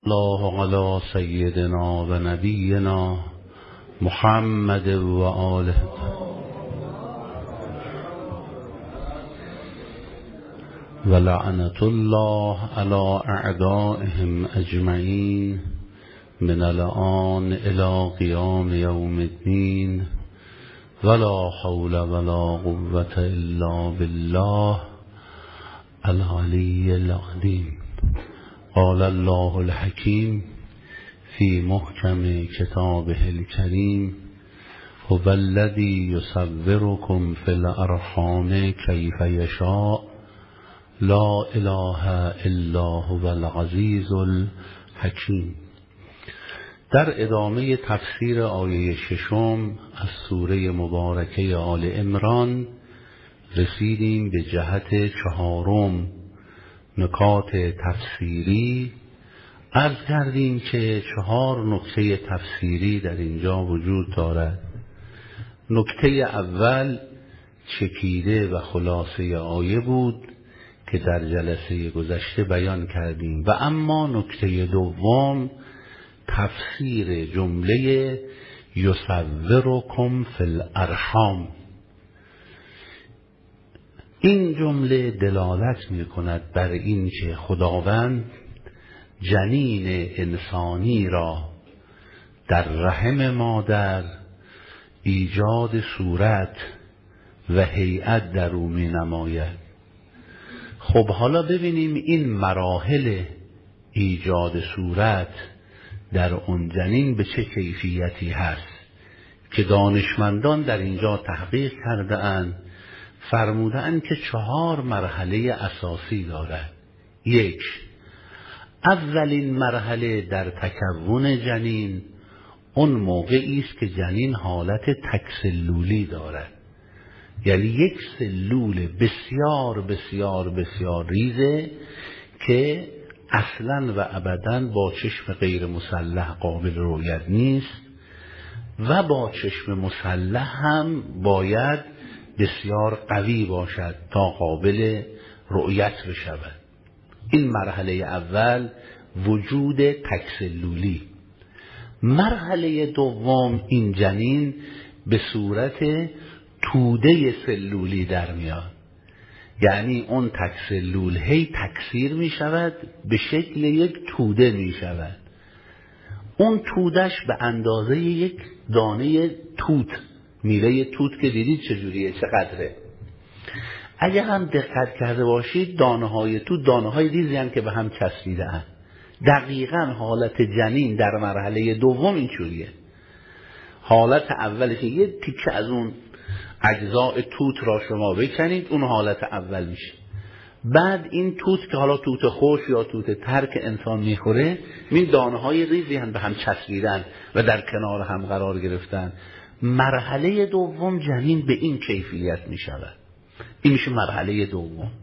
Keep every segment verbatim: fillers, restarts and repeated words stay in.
الله علی سیدنا و نبینا محمد و آله و لعنت الله علی اعدائهم اجمعین من الآن الی قیام یوم الدین ولا حول ولا قوة الا بالله العلی العظیم. قال الله الحکیم فی محکم کتابه الکریم هو الذی یصورکم فی الارحام کیف یشاء لا اله الا هو العزیز الحکیم. در ادامه تفسیر آیه ششم از سوره مبارکه آل عمران رسیدیم به جهت چهارم نکات تفسیری. عرض کردیم که چهار نکته تفسیری در اینجا وجود دارد. نکته اول چکیده و خلاصه آیه بود که در جلسه گذشته بیان کردیم و اما نکته دوم تفسیر جمله یصورکم فی الارحام. این جمله دلالت می کند بر این که خداوند جنین انسانی را در رحم مادر ایجاد صورت و هیئت در او می نماید. خب حالا ببینیم این مراحل ایجاد صورت در اون جنین به چه کیفیتی هست که دانشمندان در اینجا تحقیق کرده اند. فرمودند که چهار مرحله اساسی دارد. یک، اولین مرحله در تکون جنین اون موقعی است که جنین حالت تکسلولی دارد، یعنی یک سلول بسیار بسیار بسیار ریزه که اصلا و ابدا با چشم غیر مسلح قابل رؤیت نیست و با چشم مسلح هم باید بسیار قوی باشد تا قابل رؤیت بشود. این مرحله اول وجود تکسلولی. مرحله دوم این جنین به صورت توده سلولی در میاد، یعنی اون تکسلول هی تکثیر می شود به شکل یک توده می شود. اون تودش به اندازه یک دانه توت، میوه توت که دیدید چجوریه، چقدره. اگه هم دقت کرده باشید دانه های توت دانه های ریزی هم که به هم چسبیده اند. دقیقاً حالت جنین در مرحله دوم اینجوریه. حالت اولی که یه تیکه از اون اجزاء توت را شما بکنید اون حالت اول میشه. بعد این توت که حالا توت خوش یا توت تر که انسان میخوره، این دانه های ریزی هم به هم چسبیدن و در کنار هم قرار گرفتن. مرحله دوم جنین به این کیفیت می شود. این میشه مرحله دوم.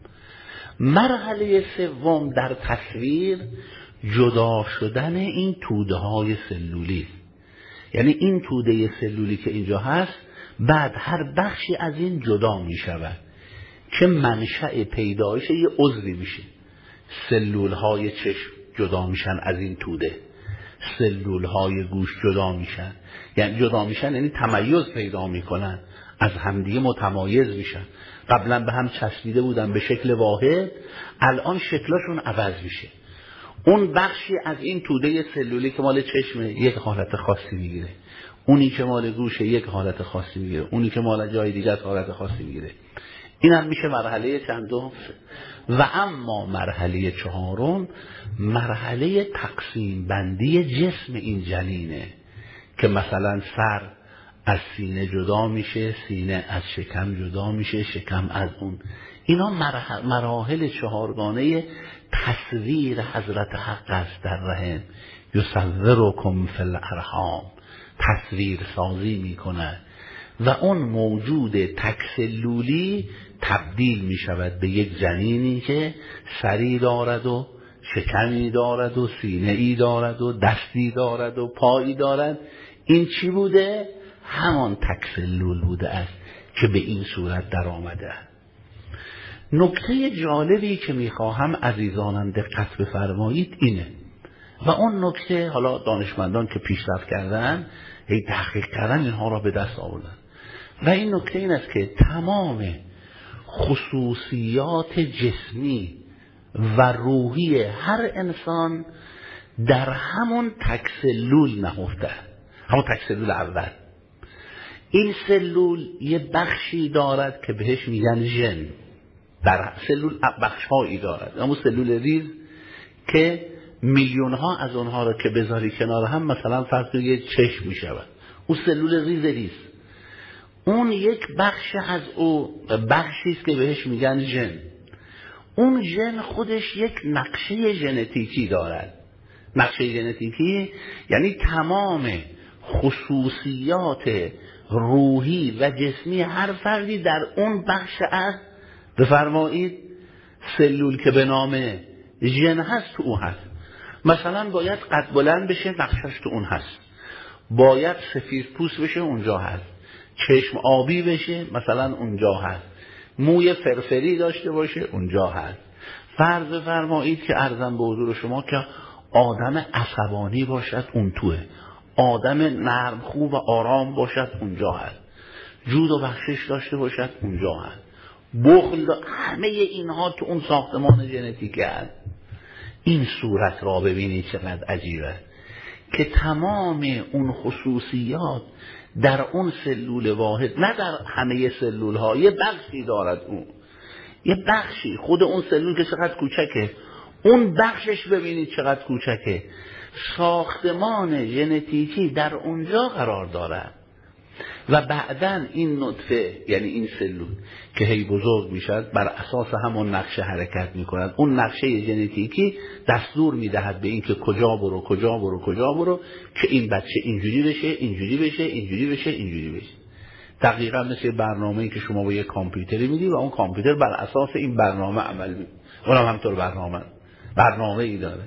مرحله سوم در تصویر جدا شدن این توده های سلولی، یعنی این توده سلولی که اینجا هست بعد هر بخشی از این جدا می شود که منشأ پیدایش یه عضوی میشه. سلول های چشم جدا میشن از این توده، سلول های گوش جدا میشن، یعنی جدا میشن یعنی تمایز پیدا میکنن، از همدیگه متمایز میشن. قبلا به هم چسبیده بودن به شکل واحد، الان شکلشون عوض میشه. اون بخشی از این توده سلولی که مال چشمه یک حالت خاصی میگیره، اونی که مال گوشه یک حالت خاصی میگیره، اونی که مال جای دیگه حالت خاصی میگیره. این هم میشه مرحله چندم. و اما مرحله چهارم مرحله تقسیم بندی جسم این جنینه که مثلا سر از سینه جدا میشه، سینه از شکم جدا میشه، شکم از اون. اینا مراحل چهارگانه تصویر حضرت حق است در رحم. یصورکم فی الارحام، تصویر سازی میکنه و اون موجود تکسلولی تبدیل می شود به یک جنینی که سری دارد و شکمی دارد و سینه ای دارد و دستی دارد و پایی دارد. این چی بوده؟ همان تکسلول بوده است که به این صورت در آمده. نکته جالبی که میخواهم عزیزانم دقت بفرمایید اینه. و اون نکته حالا دانشمندان که پیشرفت کردن هی تحقیق کردن اینها را به دست آوردن و این نکته این است که تمام خصوصیات جسمی و روحی هر انسان در همون تک سلول نهفته، همون تک سلول اول. این سلول یه بخشی دارد که بهش میگن ژن، در سلول بخش‌هایی دارد، همون سلول ریز که میلیون ها از اونها رو که بذاری کنار هم مثلا فرض کنید یه چشم میشود، اون سلول ریز ریز اون یک بخش از او بخشی است که بهش میگن ژن. اون ژن خودش یک نقشه ژنتیکی دارد. نقشه ژنتیکی یعنی تمام خصوصیات روحی و جسمی هر فردی در اون بخش از بفرمایید سلول که به نام ژن هست تو اون هست. مثلا باید قد بلند بشه، نقشش تو اون هست. باید سفید پوست بشه، اونجا هست. چشم آبی بشه، مثلا اونجا هست. موی فرفری داشته باشه، اونجا هست. فرض بفرمایید که عرضم به حضور شما که آدم عصبانی باشد، اون توه. آدم نرم خوب و آرام باشد، اونجا هست. جود و بخشش داشته باشد، اونجا هست. بخل دا... همه اینها تو اون ساختمان ژنتیکی هست. این صورت را ببینید چقدر عجیبه که تمام اون خصوصیات در اون سلول واحد، نه در همه سلول ها، یه بخشی دارد. اون یه بخشی خود اون سلول که چقدر کوچکه، اون بخشش ببینید چقدر کوچکه. ساختمان ژنتیکی در اونجا قرار دارد و بعداً این نطفه یعنی این سلول که هی بزرگ میشد بر اساس همون نقشه حرکت میکند. اون نقشه ژنتیکی دستور میدهد به این که کجا برو کجا برو کجا برو که این بچه اینجوری بشه اینجوری بشه اینجوری بشه اینجوری بشه. دقیقاً مثل برنامه‌ای که شما با یک کامپیوتری میدی و اون کامپیوتر بر اساس این برنامه عمل میکنه. اونم همینطور برنامه برنامه‌ای داره.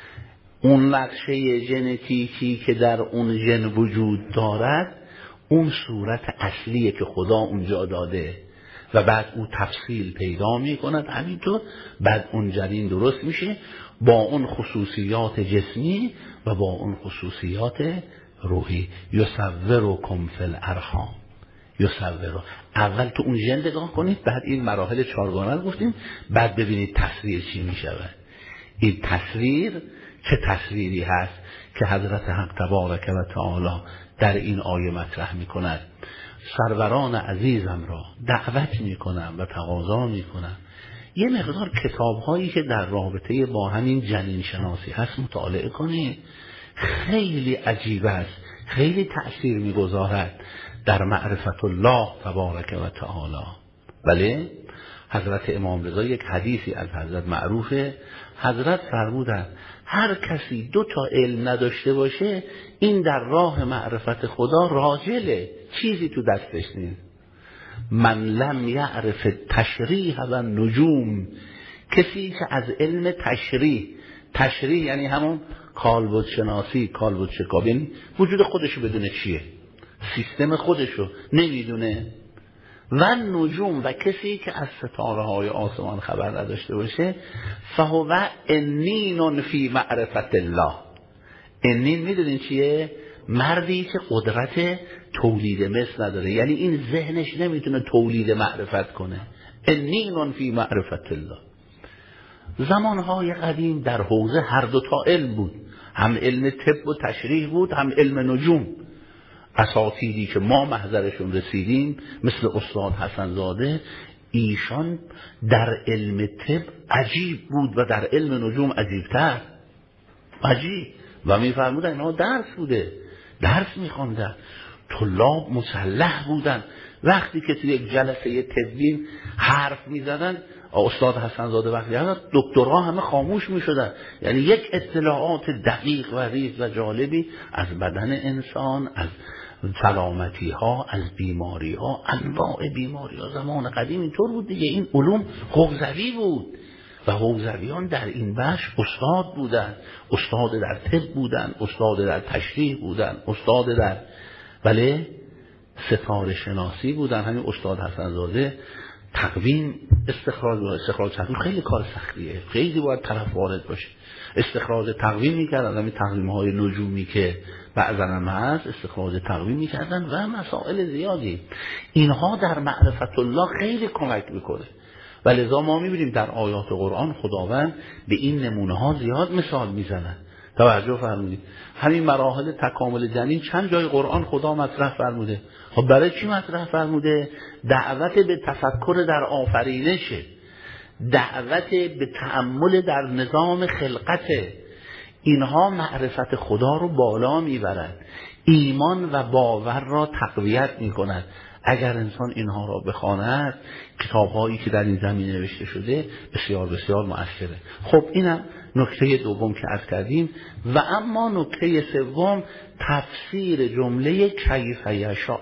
اون نقشه ژنتیکی که در اون ژن وجود دارد اون صورت اصلیه که خدا اونجا داده و بعد اون تفصیل پیدا میکند. همینطور بعد اون جنین درست میشه با اون خصوصیات جسمی و با اون خصوصیات روحی. یصورکم فی الارحام، یصور. اول تو اون ژن نگاه کنید، بعد این مراحل چهارگانه رو گفتیم، بعد ببینید تصویر چی میشود. این تصویر چه تصویری هست که حضرت حق تبارک و تعالی در این آیه مطرح می کند. سروران عزیزم را دعوت می کنم و تقاضا می کنم یه مقدار کتاب هایی که در رابطه با همین جنین شناسی هست مطالعه کنید. خیلی عجیب است، خیلی تأثیر می گذارد در معرفت الله تبارک و تعالی. بله حضرت امام رضا یک حدیثی از حضرت معروفه، حضرت فرمودند هر کسی دو تا علم نداشته باشه این در راه معرفت خدا راجله، چیزی تو دستش نیست. من لم یعرف تشریح و نجوم، کسی که از علم تشریح، تشریح یعنی همون کالبد شناسی، کالبد شکابین، وجود خودشو بدونه چیه، سیستم خودشو نمیدونه. و نجوم، و کسی که از ستاره های آسمان خبر نداشته باشه، فهو انین فی معرفت الله. انین میدونین چیه؟ مردی که قدرت تولید مثل نداره، یعنی این ذهنش نمیتونه تولید معرفت کنه. انین فی معرفت الله. زمانهای قدیم در حوزه هر دو تا علم بود، هم علم طب و تشریح بود، هم علم نجوم. اساتیدی که ما محضرشون رسیدیم مثل استاد حسن زاده، ایشان در علم طب عجیب بود و در علم نجوم عجیبتر، عجیب. و میفرمودن اینا درس بوده، درس میخوندن، طلاب مسلح بودن. وقتی که توی یک جلسه تدوین حرف میزدن، استاد حسن زاده وقتی هست دکترها همه خاموش میشدن، یعنی یک اطلاعات دقیق و ریز و جالبی از بدن انسان، از سلامتی ها، از بیماری ها، انواع بیماری ها. زمان قدیم اینطور بود دیگه، این علوم حوزوی بود و حوزویان در این بخش استاد بودن، استاد در طب بودن، استاد در تشریح بودن، استاد در بله ستاره شناسی بودن. همین استاد حسن زاده تقویم استخراج و استخراج تقویم خیلی کار سختیه، خیلی باید طرف وارد باشه. استخراج تقویم میکردن، همین تقویم های نجومی که بعضا هم هست استخراج تقویم میکردن و مسائل زیادی. اینها در معرفت الله خیلی کمک میکنه و لذا ما میبینیم در آیات قرآن خداوند به این نمونه ها زیاد مثال میزنن. توجه فرمودید همین مراحل تکامل جنین چند جای قرآن خدا مطرح فرموده. خب برای چی مطرح فرموده؟ دعوت به تفکر در آفرینشه، دعوت به تأمل در نظام خلقته. اینها معرفت خدا رو بالا میبرند، ایمان و باور را تقویت میکند. اگر انسان اینها را بخواند، کتاب‌هایی که در این زمینه نوشته شده بسیار بسیار مؤثره. خب اینم نکته دوم که عرض کردیم. و اما نکته سوم تفسیر جمله کیف یشاء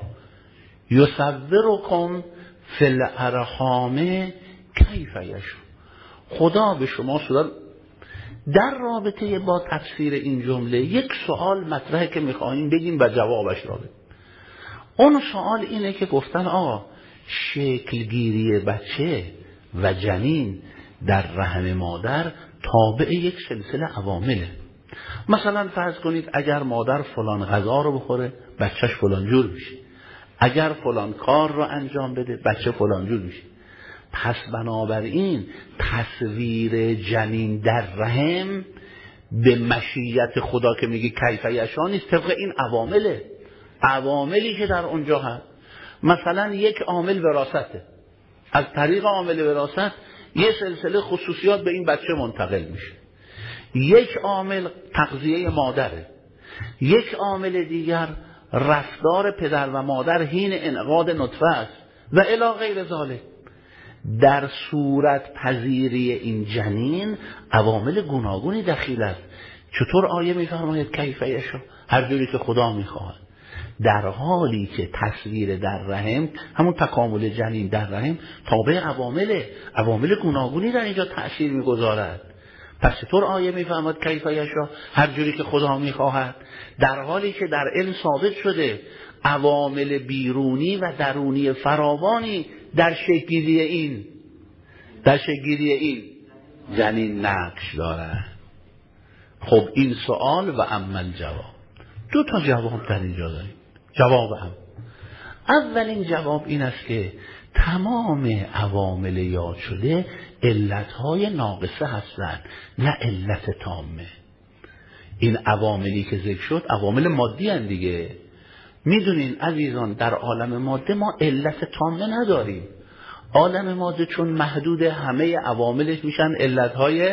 یصورکم فی الارحام کیف یشاء. خدا به شما صورت در رابطه با تفسیر این جمله یک سوال مطرحه که میخواهیم بگیم و جوابش را بدیم. اون سوال اینه که گفتن آقا شکلگیری بچه و جنین در رحم مادر تابع یک سلسله عوامله. مثلا فرض کنید اگر مادر فلان غذا رو بخوره بچهش فلان جور میشه، اگر فلان کار رو انجام بده بچه فلان جور میشه. پس بنابراین تصویر جنین در رحم به مشیت خدا که میگه کیف یشاء نیست، طبق این عوامله، عواملی که در اونجا هست. مثلا یک عامل وراثته، از طریق عامل وراثت یه سلسله خصوصیات به این بچه منتقل میشه. یک عامل تغذیه مادره، یک عامل دیگر رفتار پدر و مادر حین انعقاد نطفه است و الی غیر ذالک. در صورت پذیری این جنین عوامل گوناگونی دخیل است. چطور آیه میفرماید کیف یشاء؟ هر جوری که خدا میخواهد. در حالی که تصویر در رحم، همون تکامل جنین در رحم تابع عوامله، عوامل گوناگونی در اینجا تأثیر میگذارد. پس چطور آیه میفرماید کیف یشاء؟ هر جوری که خدا میخواهد، در حالی که در علم ثابت شده عوامل بیرونی و درونی فراوانی در شکلگیری این در شکلگیری این جنین نقش دارد. خب این سوال و اما الجواب، دو تا جواب در اینجا داریم. جواب هم اولین جواب این است که تمام عوامل یاد شده علتهای ناقصه هستند، نه علت تامه. این عواملی که ذکر شد عوامل مادی هستند دیگه. میدونین عزیزان در عالم ماده ما علت تامه نداریم. عالم ماده چون محدود همه عواملش میشن علتهای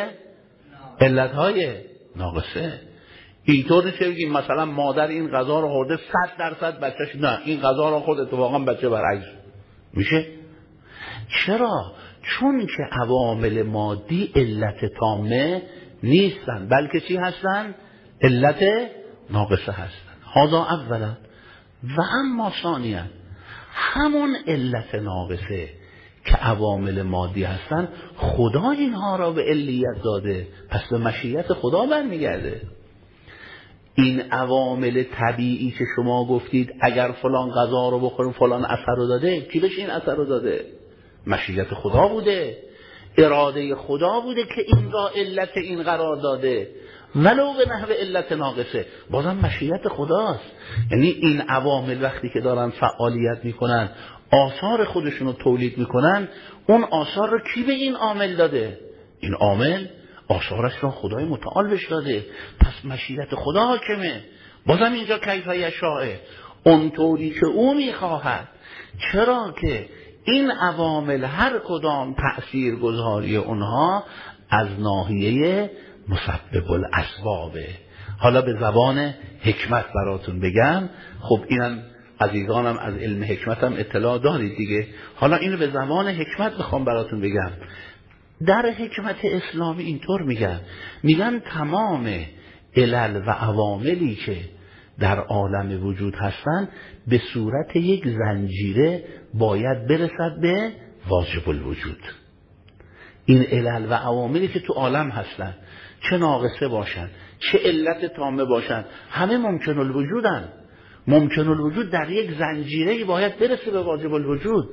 علتهای ناقصه. اینطور نیست که بگیم مثلا مادر این غذا رو خورده صد درصد بچهش، نه این غذا رو خورد اتفاقا بچه برعکس میشه. چرا؟ چون که عوامل مادی علت تامه نیستن، بلکه چی هستن؟ علت ناقصه هستن. هذا اولا. و اما ثانیا همون علت ناقصه که عوامل مادی هستن خدا اینها را به علیت داده، پس به مشیت خدا برمیگرده. این عوامل طبیعی که شما گفتید اگر فلان غذا رو بخوریم فلان اثر رو داده، کی بهش این اثر رو داده؟ مشیت خدا بوده، اراده خدا بوده که این را علت این قرار داده، ولو به نحو علت ناقصه، بازم مشیت خداست. یعنی این عوامل وقتی که دارن فعالیت میکنن، آثار خودشون رو تولید میکنن، اون آثار رو کی به این عامل داده؟ این عامل آثارش را خدای متعال بهش داده، پس مشیت خدا حاکمه. بازم اینجا کیف یشاء، اونطوری که او میخواهد. چرا که این عوامل هر کدام تأثیر گذاری اونها از ناحیه مسبب الاسبابه. حالا به زبان حکمت براتون بگم، خب اینم عزیزانم از علم حکمتم اطلاع دارید دیگه، حالا اینو به زبان حکمت بخوام براتون بگم. در حکمت اسلامی اینطور میگن، میگن تمام علل و عواملی که در عالم وجود هستن به صورت یک زنجیره باید برسد به واجب الوجود. این علل و عواملی که تو عالم هستن، چه ناقصه باشن چه علت تامه باشن، همه ممکن الوجودن. ممکن الوجود در یک زنجیره باید برسه به واجب الوجود.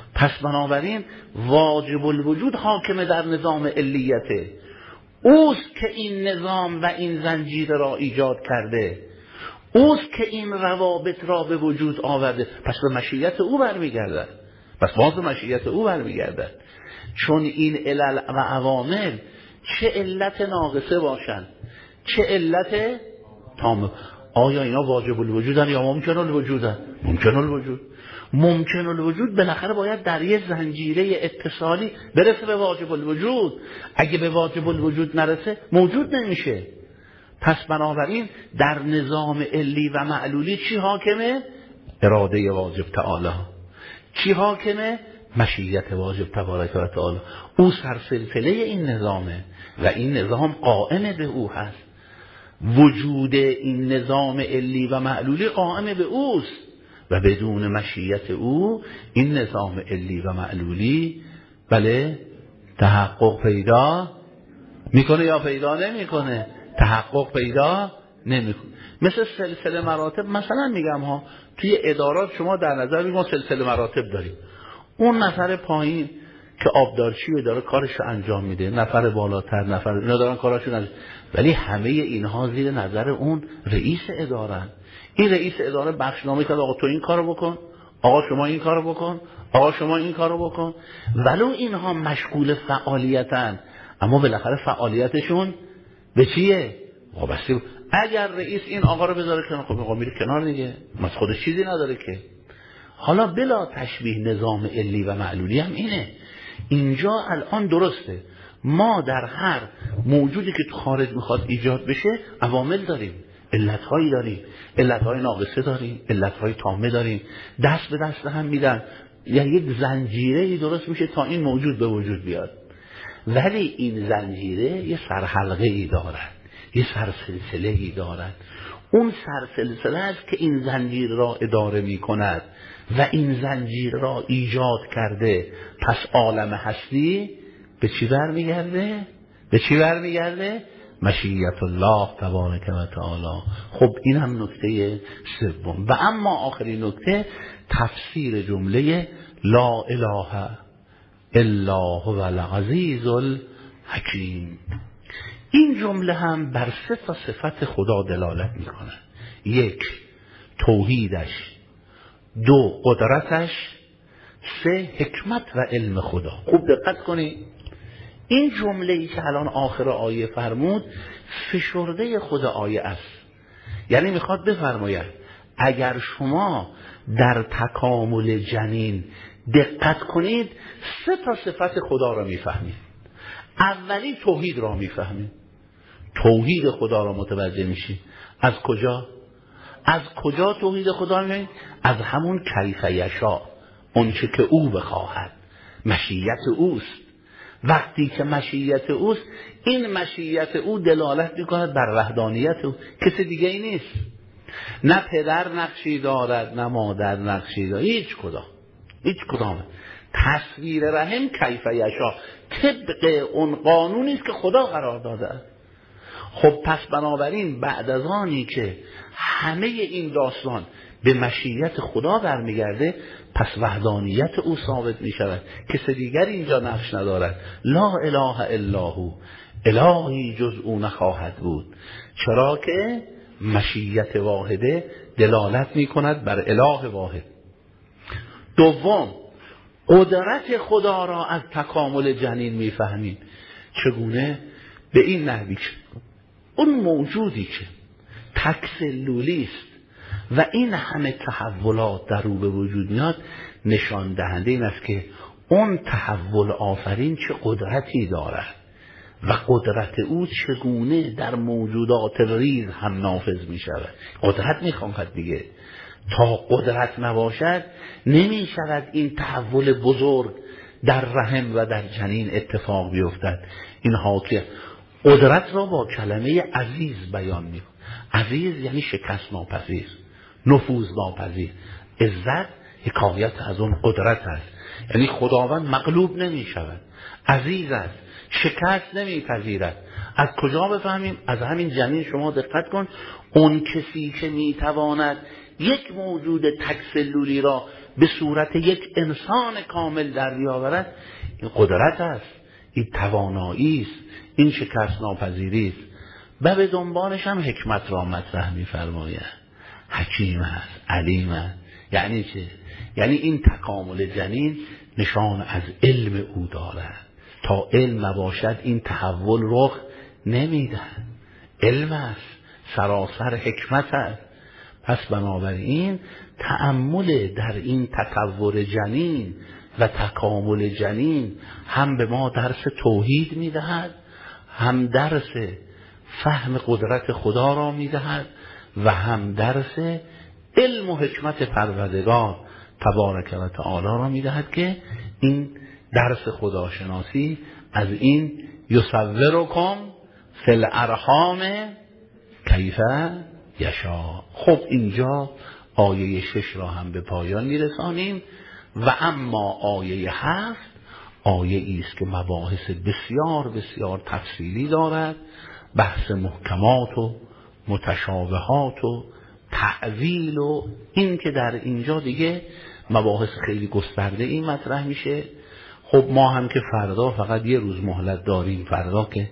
پس بنابراین واجب الوجود حاکم در نظام علیته، اوست که این نظام و این زنجیر را ایجاد کرده، اوست که این روابط را به وجود آورده. پس به مشیت او برمیگردد، پس باز به مشیت او برمیگردد. چون این علل و عوامل چه علت ناقصه باشند چه علت تامه، آیا اینا واجب الوجودن یا ممکن الوجودن؟ ممکن الوجود. ممکن الوجود بالاخره باید در یه زنجیره اتصالی برسه به واجب الوجود، اگه به واجب الوجود نرسه موجود نمیشه. پس بنابراین در نظام علی و معلولی چی حاکمه؟ اراده واجب تعالی. چی حاکمه؟ مشیت واجب تبارک و تعالی. او سرسلسله این نظامه و این نظام قائم به او هست. وجود این نظام علی و معلولی قائم به اوست و بدون مشیت او این نظام علی و معلولی بله تحقق پیدا میکنه یا پیدا نمیکنه؟ تحقق پیدا نمیکنه. مثل سلسله مراتب، مثلا میگم ها توی ادارات شما در نظر بگیرید ما سلسله مراتب داریم. اون نفر پایین که آبدارچی داره کارش رو انجام میده، نفر بالاتر نفر اینا دارن کاراشون انجام، ولی همه اینها زیر نظر اون رئیس اداره. این رئیس اداره بخشنامه کرد آقا تو این کارو بکن، آقا شما این کارو بکن، آقا شما این کارو بکن. ولو اینها مشغول فعالیتن اما بالاخره فعالیتشون به چیه؟ وابسته. اگر رئیس این آقا رو بذاره کنار، خب آقا میره کنار دیگه، از خودش چیزی نداره که. حالا بلا تشبیه نظام علی و معلولی هم اینه. اینجا الان درسته ما در هر موجودی که تو خارج میخواد ایجاد بشه عوامل داریم، علتهایی داریم، علتهای ناقصه داریم، علتهای تامه داریم، دست به دست هم میدن، یعنی یک زنجیره درست میشه تا این موجود به وجود بیاد. ولی این زنجیره یه سرحلقه ای دارد، یه سرسلسله ای دارد. اون سرسلسله است که این زنجیر را اداره می کند و این زنجیر را ایجاد کرده. پس عالم هستی به چی برمیگرده؟ به چی برمیگرده؟ مشیت الله تبارک و تعالی. خب این هم نکته سوم. و اما آخرین نکته تفسیر جمله لا اله الا هو العزیز الحکیم. این جمله هم بر سه تا صفت خدا دلالت میکنه. یک، توحیدش. دو، قدرتش. سه، حکمت و علم خدا. خوب دقت کنید. این جمله ای که الان آخر آیه فرمود فشرده خود آیه است. یعنی میخواد بفرماید اگر شما در تکامل جنین دقت کنید سه تا صفت خدا را میفهمید. اولی توحید را میفهمید، توحید خدا را متوجه میشید. از کجا؟ از کجا توحید خدا میفهمید؟ از همون کیف یشاء، اون چه که او بخواهد. مشیت اوست. وقتی که مشیت اوست، این مشیت او دلالت میکند بر وحدانیت او، کسی دیگه ای نیست. نه پدر نقشی دارد نه مادر نقشی دارد، هیچ کدام هیچ کدام. تصویر رحم کیف یشاء، طبق اون قانونی است که خدا قرار داده است. خب پس بنابراین بعد از آنی که همه این داستان به مشیت خدا برمیگرده، پس وحدانیت او ثابت می شود، کسی دیگر اینجا نقش ندارد. لا اله الا هو، الهی جز او نخواهد بود. چرا که مشیت واحده دلالت می کند بر اله واحد. دوم، قدرت خدا را از تکامل جنین می فهمیم. چگونه؟ به این نحوی که اون موجودی که تکسلولی است و این همه تحولات در او به وجود میاد، نشان دهنده این است که اون تحول آفرین چه قدرتی دارد و قدرت او چگونه در موجودات ریز هم نافذ می شود. قدرت می خواهد دیگه. تا قدرت نباشد نمی شود این تحول بزرگ در رحم و در جنین اتفاق بیفتد. اینها که قدرت را با کلمه عزیز بیان می کند. عزیز یعنی شکست ناپذیر، نفوذ ناپذیر. عزت حکایت از اون قدرت است، یعنی خداوند مغلوب نمی شود، عزیز است، شکست نمی پذیرد. از کجا بفهمیم؟ از همین جنین. شما دقت کن، اون کسی که میتواند یک موجود تکسلولی را به صورت یک انسان کامل در بیاورد، این قدرت است، این توانایی است، این شکست ناپذیری است. و به دنبالش هم حکمت را مطرح می‌فرماید. حکیم است، علیم است. یعنی چه؟ یعنی این تکامل جنین نشان از علم او دارد. تا علم نباشد این تحول رخ نمیدهد. علم است، سراسر حکمت است. پس بنابراین تأمل در این تطور جنین و تکامل جنین هم به ما درس توحید میدهد، هم درس فهم قدرت خدا را میدهد و هم درس علم و حکمت پروردگار تبارک و تعالی را میدهد که این درس خداشناسی از این یصورکم فی الارحام کیف یشاء. خب اینجا آیه شش را هم به پایان میرسانیم و اما آیه هفت آیه است که مباحث بسیار بسیار تفصیلی دارد، بحث محکمات و متشابهات و تعویل و این که در اینجا دیگه مباحث خیلی گسترده این مطرح میشه. خب ما هم که فردا فقط یه روز مهلت داریم، فردا که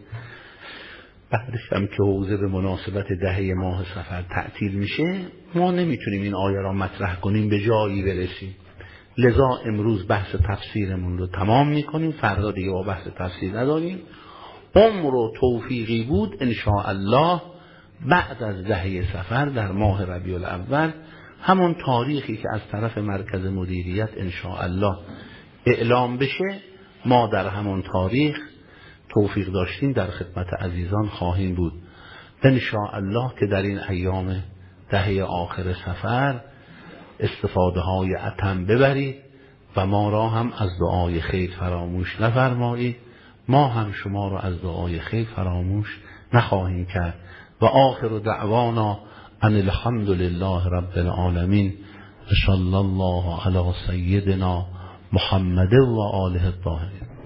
بعدش هم که حوزه به مناسبت دهه ماه صفر تعطیل میشه، ما نمیتونیم این آیه را مطرح کنیم به جایی برسیم. لذا امروز بحث تفسیرمون رو تمام میکنیم، فردا دیگه با بحث تفسیر نداریم. عمر و توفیقی بود انشاءالله بعد از دهه صفر در ماه ربیع الاول، همون تاریخی که از طرف مرکز مدیریت انشاءالله اعلام بشه، ما در همون تاریخ توفیق داشتیم در خدمت عزیزان خواهیم بود انشاءالله که در این ایام دهه آخر صفر استفاده های اتم ببرید و ما را هم از دعای خیر فراموش نفرمایید. ما هم شما را از دعای خیر فراموش نخواهیم کرد. و آخر دعوانا ان الحمد لله رب العالمین و صلی الله علی سیدنا محمد و آله الطاهرین.